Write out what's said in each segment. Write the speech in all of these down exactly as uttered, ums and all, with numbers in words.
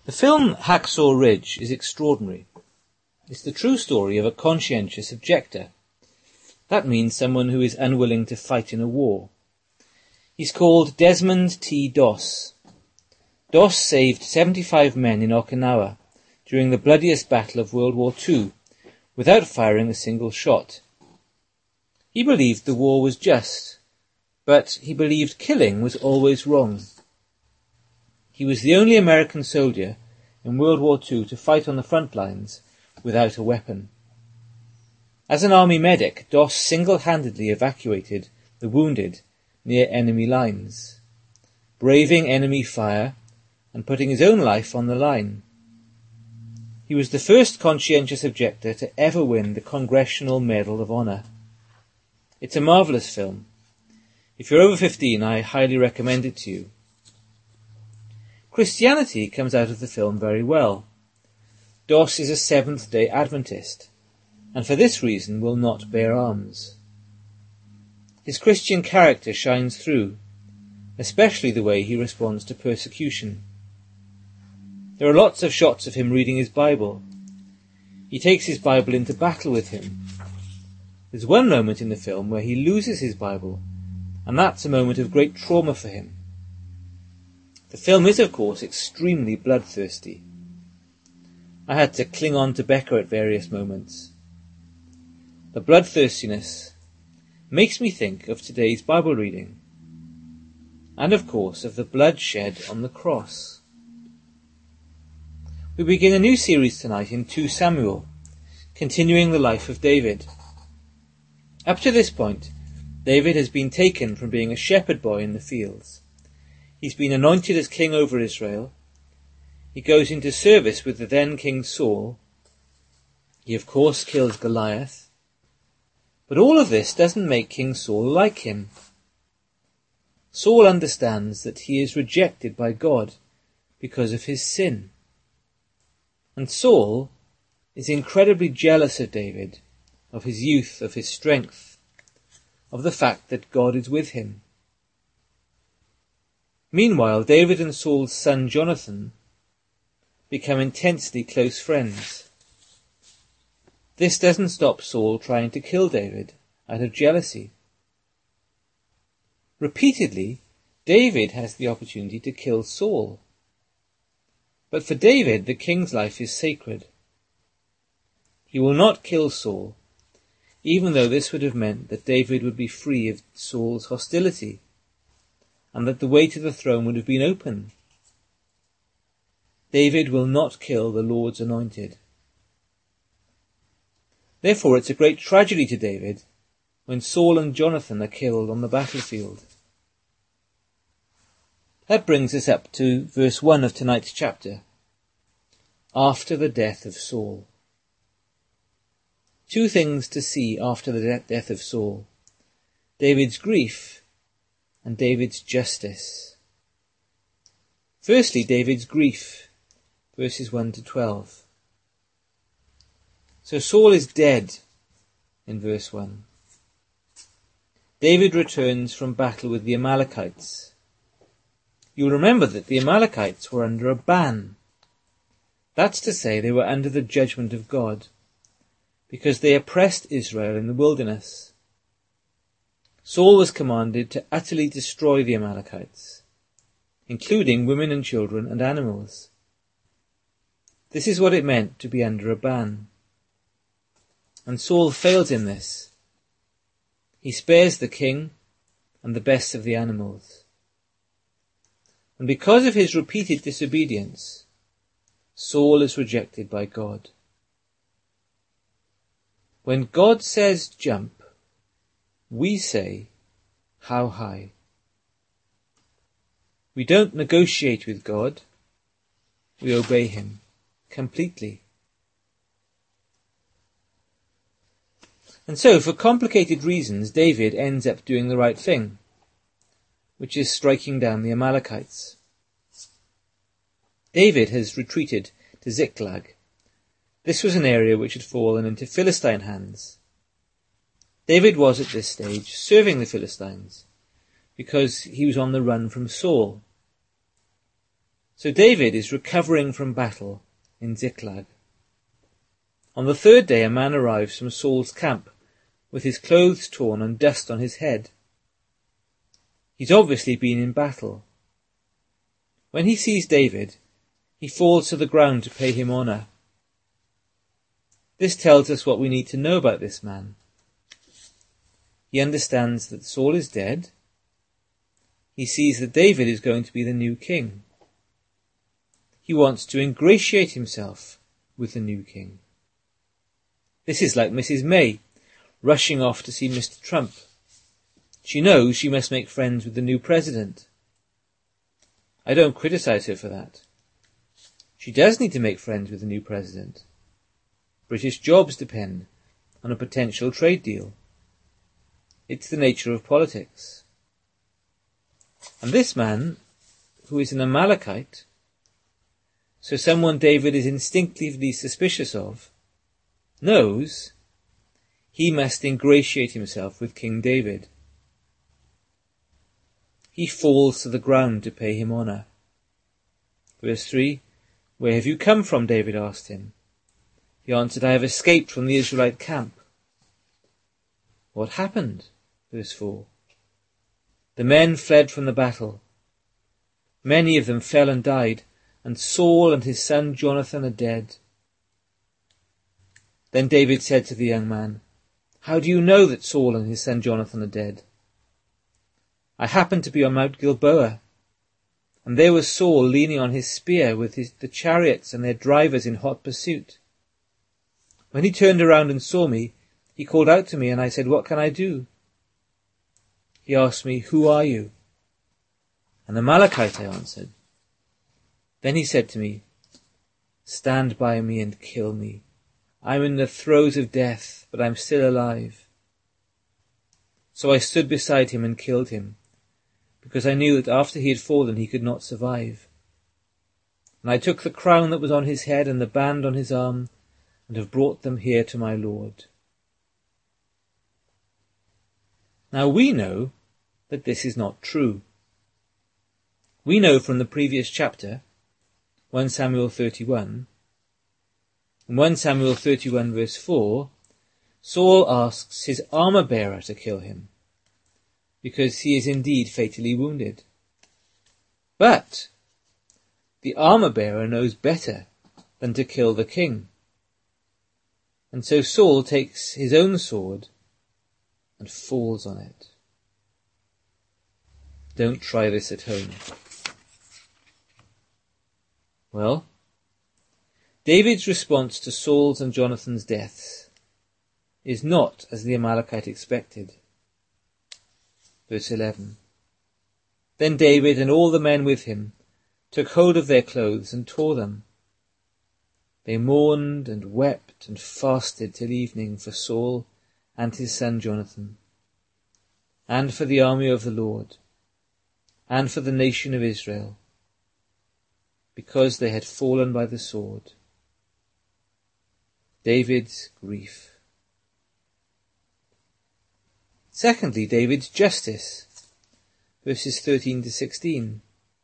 The film Hacksaw Ridge is extraordinary. It's the true story of a conscientious objector. That means someone who is unwilling to fight in a war. He's called Desmond T. Doss. Doss saved seventy-five men in Okinawa during the bloodiest battle of World War Two without firing a single shot. He believed the war was just, but he believed killing was always wrong. He was the only American soldier in World War Two to fight on the front lines without a weapon. As an army medic, Doss single-handedly evacuated the wounded near enemy lines, braving enemy fire and putting his own life on the line. He was the first conscientious objector to ever win the Congressional Medal of Honor. It's a marvellous film. If you're over fifteen, I highly recommend it to you. Christianity comes out of the film very well. Doss is a Seventh-day Adventist, and for this reason will not bear arms. His Christian character shines through, especially the way he responds to persecution. There are lots of shots of him reading his Bible. He takes his Bible into battle with him. There's one moment in the film where he loses his Bible, and that's a moment of great trauma for him. The film is, of course, extremely bloodthirsty. I had to cling on to Becca at various moments. The bloodthirstiness makes me think of today's Bible reading, and of course of the blood shed on the cross. We begin a new series tonight in Second Samuel, continuing the life of David. Up to this point, David has been taken from being a shepherd boy in the fields. He's been anointed as king over Israel. He goes into service with the then King Saul. He of course kills Goliath. But all of this doesn't make King Saul like him. Saul understands that he is rejected by God because of his sin. And Saul is incredibly jealous of David, of his youth, of his strength, of the fact that God is with him. Meanwhile, David and Saul's son Jonathan become intensely close friends. This doesn't stop Saul trying to kill David out of jealousy. Repeatedly, David has the opportunity to kill Saul. But for David, the king's life is sacred. He will not kill Saul, even though this would have meant that David would be free of Saul's hostility, and that the way to the throne would have been open. David will not kill the Lord's anointed. Therefore, it's a great tragedy to David when Saul and Jonathan are killed on the battlefield. That brings us up to verse one of tonight's chapter. After the death of Saul. Two things to see after the de- death of Saul. David's grief and David's justice. Firstly, David's grief, verses one to twelve. So Saul is dead in verse one. David returns from battle with the Amalekites. You'll remember that the Amalekites were under a ban. That's to say, they were under the judgment of God, because they oppressed Israel in the wilderness. Saul was commanded to utterly destroy the Amalekites, including women and children and animals. This is what it meant to be under a ban. And Saul fails in this. He spares the king and the best of the animals. And because of his repeated disobedience, Saul is rejected by God. When God says jump, we say, how high? We don't negotiate with God. We obey him completely. And so, for complicated reasons, David ends up doing the right thing, which is striking down the Amalekites. David has retreated to Ziklag. This was an area which had fallen into Philistine hands. David was at this stage serving the Philistines because he was on the run from Saul. So David is recovering from battle in Ziklag. On the third day a man arrives from Saul's camp with his clothes torn and dust on his head. He's obviously been in battle. When he sees David, he falls to the ground to pay him honour. This tells us what we need to know about this man. He understands that Saul is dead. He sees that David is going to be the new king. He wants to ingratiate himself with the new king. This is like Missus May rushing off to see Mister Trump. She knows she must make friends with the new president. I don't criticize her for that. She does need to make friends with the new president. British jobs depend on a potential trade deal. It's the nature of politics. And this man, who is an Amalekite, so someone David is instinctively suspicious of, knows he must ingratiate himself with King David. He falls to the ground to pay him honour. Verse three, "Where have you come from?" David asked him. He answered, "I have escaped from the Israelite camp." What happened? Verse four, "The men fled from the battle. Many of them fell and died, and Saul and his son Jonathan are dead." Then David said to the young man, "How do you know that Saul and his son Jonathan are dead?" "I happened to be on Mount Gilboa, and there was Saul leaning on his spear with his, the chariots and their drivers in hot pursuit. When he turned around and saw me, he called out to me, and I said, 'What can I do?' He asked me, 'Who are you?' 'An Amalekite,' I answered. Then he said to me, 'Stand by me and kill me. I'm in the throes of death, but I'm still alive.' So I stood beside him and killed him, because I knew that after he had fallen he could not survive. And I took the crown that was on his head and the band on his arm, and have brought them here to my Lord." Now we know that this is not true. We know from the previous chapter, First Samuel thirty-one, in First Samuel thirty-one verse four, Saul asks his armour-bearer to kill him, because he is indeed fatally wounded. But the armour-bearer knows better than to kill the king. And so Saul takes his own sword and falls on it. Don't try this at home. Well, David's response to Saul's and Jonathan's deaths is not as the Amalekite expected. Verse eleven, "Then David and all the men with him took hold of their clothes and tore them. They mourned and wept and fasted till evening for Saul and his son Jonathan, and for the army of the Lord, and for the nation of Israel, because they had fallen by the sword." David's grief. Secondly, David's justice. Verses thirteen to sixteen.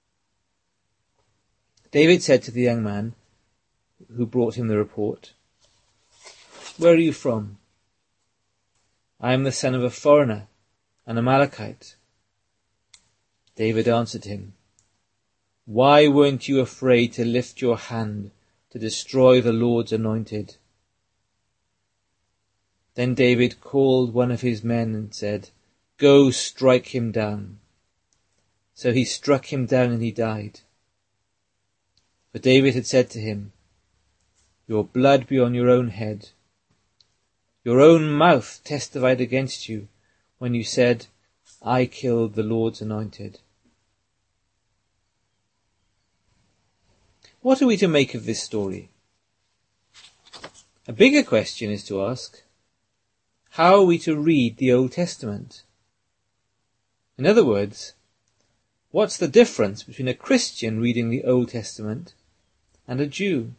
David said to the young man who brought him the report, "Where are you from?" "I am the son of a foreigner, an Amalekite." David answered him, "Why weren't you afraid to lift your hand to destroy the Lord's anointed?" Then David called one of his men and said, "Go, strike him down." So he struck him down and he died. For David had said to him, "Your blood be on your own head. Your own mouth testified against you when you said, 'I killed the Lord's anointed.'" What are we to make of this story? A bigger question is to ask, how are we to read the Old Testament? In other words, what's the difference between a Christian reading the Old Testament and a Jew?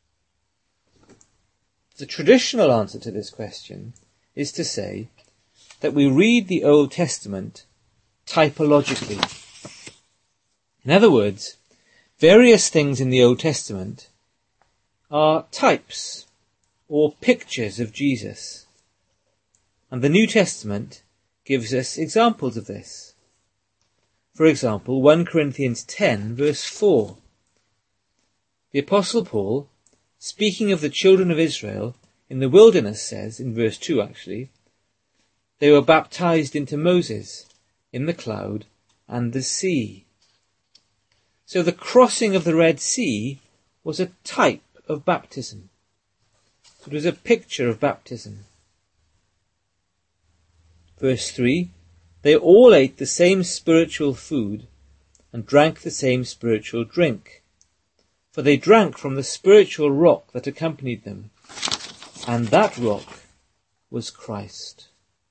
The traditional answer to this question is to say that we read the Old Testament typologically. In other words, Various things in the Old Testament are types or pictures of Jesus. And the New Testament gives us examples of this. For example, First Corinthians ten verse four. The Apostle Paul, speaking of the children of Israel in the wilderness, says, in verse two actually, they were baptized into Moses in the cloud and the sea. So the crossing of the Red Sea was a type of baptism. It was a picture of baptism. Verse three, they all ate the same spiritual food and drank the same spiritual drink, for they drank from the spiritual rock that accompanied them, and that rock was Christ.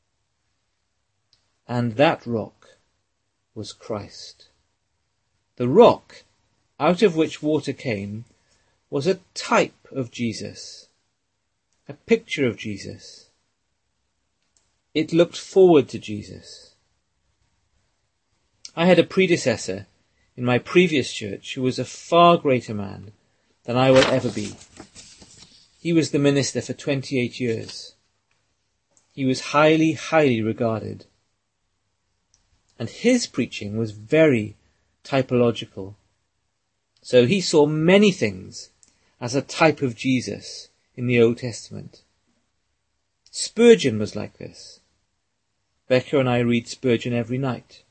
And that rock was Christ. The rock out of which water came was a type of Jesus, a picture of Jesus. It looked forward to Jesus. I had a predecessor in my previous church who was a far greater man than I will ever be. He was the minister for twenty-eight years. He was highly, highly regarded. And his preaching was very typological. So he saw many things as a type of Jesus in the Old Testament. Spurgeon was like this. Becca and I read Spurgeon every night.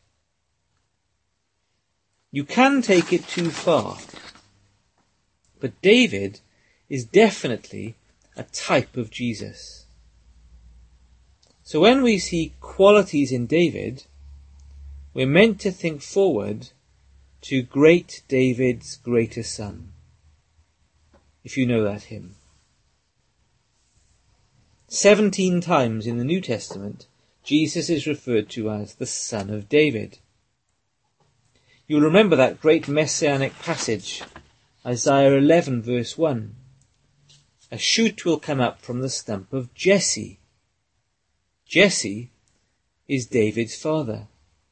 You can take it too far, but David is definitely a type of Jesus. So when we see qualities in David, we're meant to think forward to great David's greater son, if you know that hymn. Seventeen times in the New Testament, Jesus is referred to as the Son of David. You'll remember that great messianic passage, Isaiah eleven verse one. A shoot will come up from the stump of Jesse. Jesse is David's father.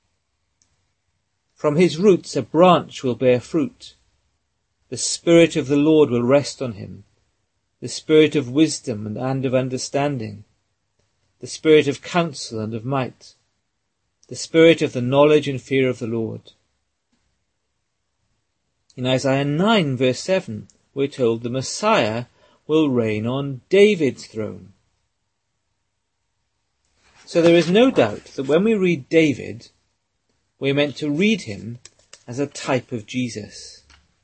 From his roots a branch will bear fruit. The Spirit of the Lord will rest on him, the Spirit of wisdom and, and of understanding, the Spirit of counsel and of might, the Spirit of the knowledge and fear of the Lord. In Isaiah nine verse seven, we're told the Messiah will reign on David's throne. So there is no doubt that when we read David, we're meant to read him as a type of Jesus.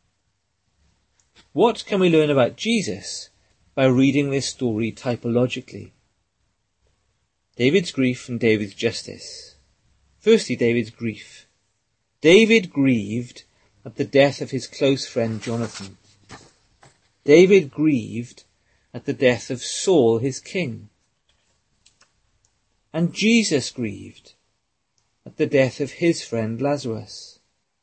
What can we learn about Jesus by reading this story typologically? David's grief and David's justice. Firstly, David's grief. David grieved at the death of his close friend Jonathan. David grieved at the death of Saul, his king. And Jesus grieved at the death of his friend Lazarus.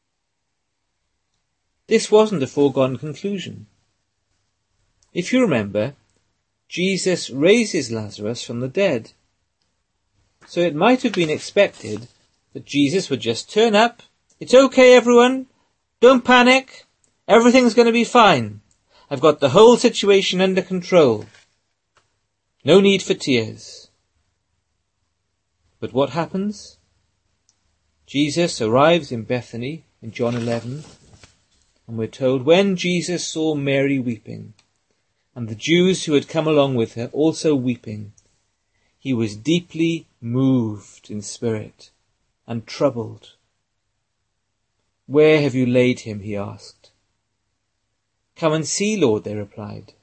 This wasn't a foregone conclusion. If you remember, Jesus raises Lazarus from the dead. So it might have been expected that Jesus would just turn up. It's okay, everyone. Don't panic. Everything's going to be fine. I've got the whole situation under control. No need for tears. But what happens? Jesus arrives in Bethany in John eleven, and we're told when Jesus saw Mary weeping, and the Jews who had come along with her also weeping, he was deeply moved in spirit and troubled. Where have you laid him? He asked. Come and see, Lord, they replied.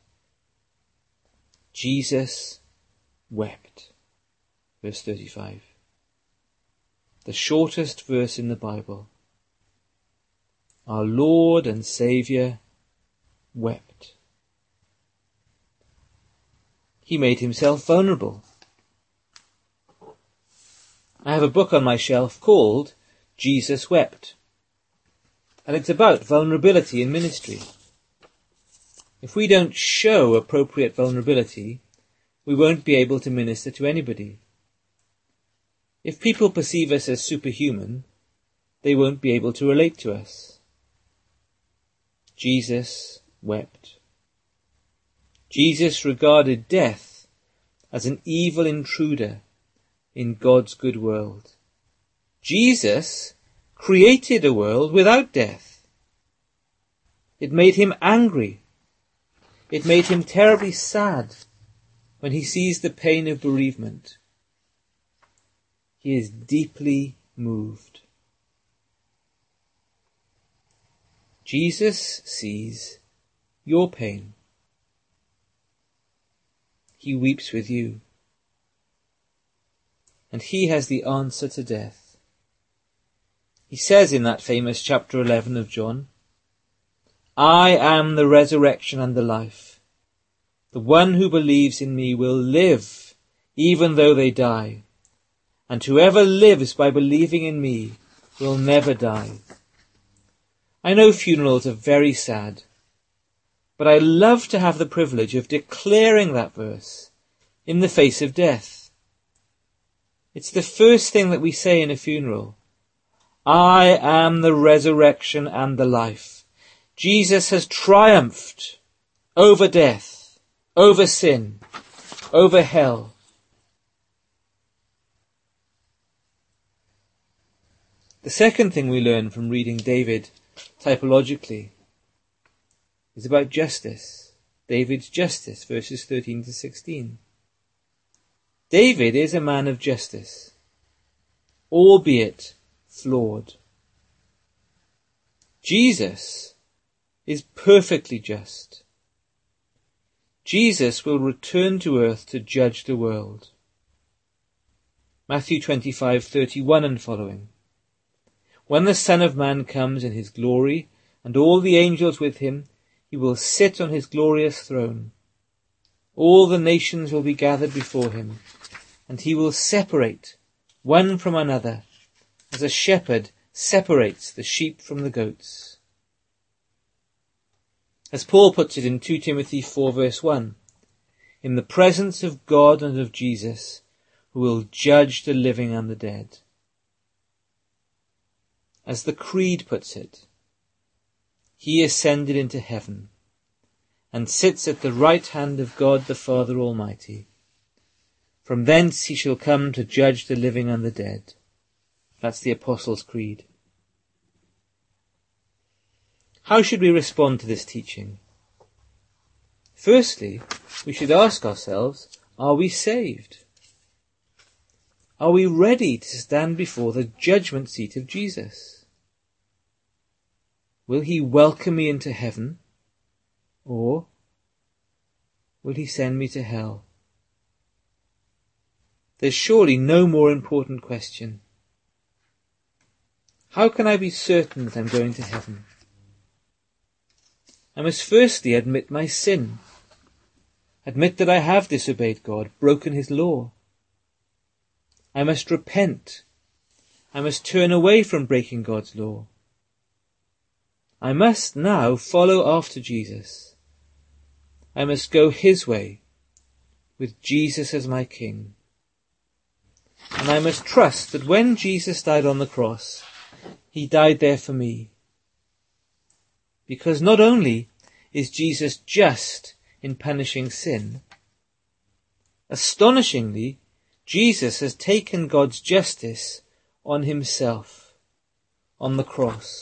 Jesus wept. Verse thirty-five. The shortest verse in the Bible. Our Lord and Saviour wept. He made himself vulnerable. I have a book on my shelf called Jesus Wept, and it's about vulnerability in ministry. If we don't show appropriate vulnerability, we won't be able to minister to anybody. If people perceive us as superhuman, they won't be able to relate to us. Jesus wept. Jesus regarded death as an evil intruder in God's good world. Jesus created a world without death. It made him angry. It made him terribly sad when he sees the pain of bereavement. He is deeply moved. Jesus sees your pain. He weeps with you. And he has the answer to death. He says in that famous chapter eleven of John, I am the resurrection and the life. The one who believes in me will live, even though they die. And whoever lives by believing in me will never die. I know funerals are very sad, but I love to have the privilege of declaring that verse in the face of death. It's the first thing that we say in a funeral. I am the resurrection and the life. Jesus has triumphed over death, over sin, over hell. The second thing we learn from reading David typologically is about justice. David's justice, verses thirteen to sixteen. David is a man of justice, albeit flawed. Jesus is perfectly just. Jesus will return to earth to judge the world. Matthew twenty-five thirty-one and following. When the Son of Man comes in his glory, and all the angels with him, he will sit on his glorious throne. All the nations will be gathered before him, and he will separate one from another, as a shepherd separates the sheep from the goats. As Paul puts it in Second Timothy four verse one, in the presence of God and of Jesus, who will judge the living and the dead. As the Creed puts it, he ascended into heaven and sits at the right hand of God the Father Almighty. From thence he shall come to judge the living and the dead. That's the Apostles' Creed. How should we respond to this teaching? Firstly, we should ask ourselves, are we saved? Are we ready to stand before the judgment seat of Jesus? Will he welcome me into heaven, or will he send me to hell? There's surely no more important question. How can I be certain that I'm going to heaven? I must firstly admit my sin. Admit that I have disobeyed God, broken his law. I must repent. I must turn away from breaking God's law. I must now follow after Jesus. I must go his way, with Jesus as my King. And I must trust that when Jesus died on the cross, he died there for me. Because not only is Jesus just in punishing sin, astonishingly, Jesus has taken God's justice on himself, on the cross.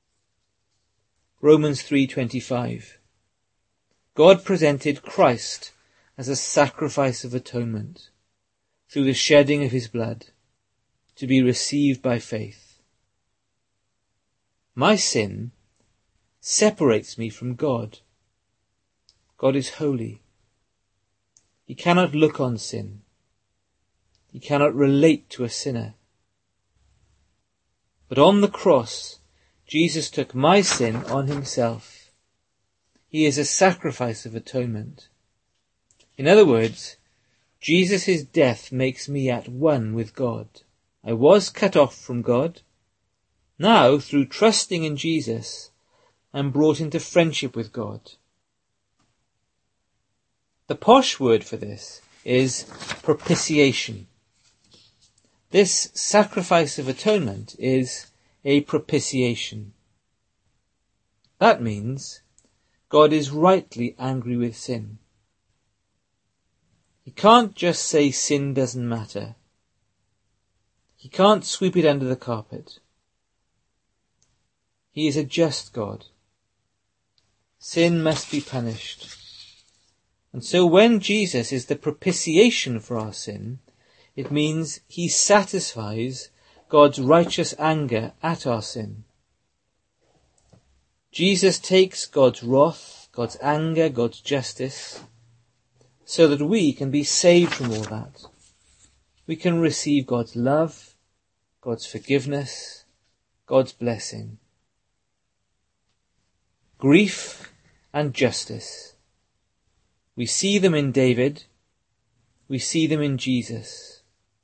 Romans three twenty-five. God presented Christ as a sacrifice of atonement through the shedding of his blood to be received by faith. My sin separates me from God. God is holy. He cannot look on sin. He cannot relate to a sinner. But on the cross, Jesus took my sin on himself. He is a sacrifice of atonement. In other words, Jesus' death makes me at one with God. I was cut off from God. Now, through trusting in Jesus, I'm brought into friendship with God. The posh word for this is propitiation. This sacrifice of atonement is a propitiation. That means God is rightly angry with sin. He can't just say sin doesn't matter. He can't sweep it under the carpet. He is a just God. Sin must be punished. And so when Jesus is the propitiation for our sin, it means he satisfies God's righteous anger at our sin. Jesus takes God's wrath, God's anger, God's justice, so that we can be saved from all that. We can receive God's love, God's forgiveness, God's blessing. Grief and justice. We see them in David. We see them in Jesus.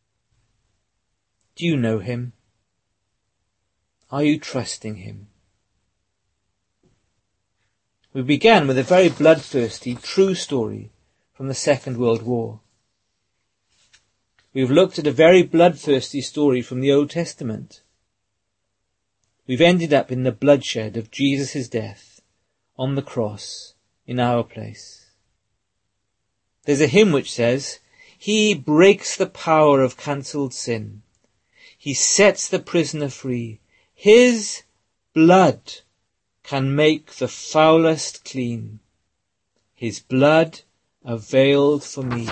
Do you know him? Are you trusting him? We began with a very bloodthirsty, true story from the Second World War. We've looked at a very bloodthirsty story from the Old Testament. We've ended up in the bloodshed of Jesus' death on the cross in our place. There's a hymn which says, "He breaks the power of cancelled sin. He sets the prisoner free. His blood can make the foulest clean. His blood availed for me."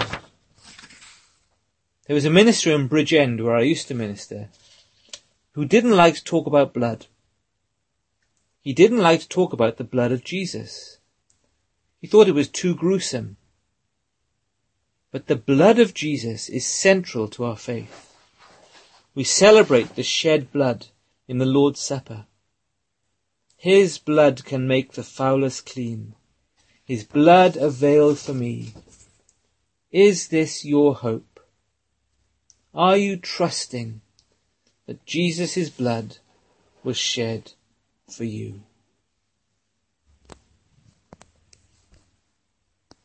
There was a minister in Bridgend where I used to minister who didn't like to talk about blood. He didn't like to talk about the blood of Jesus. He thought it was too gruesome. But the blood of Jesus is central to our faith. We celebrate the shed blood in the Lord's Supper. His blood can make the foulest clean. His blood availed for me. Is this your hope? Are you trusting that Jesus' blood was shed for you?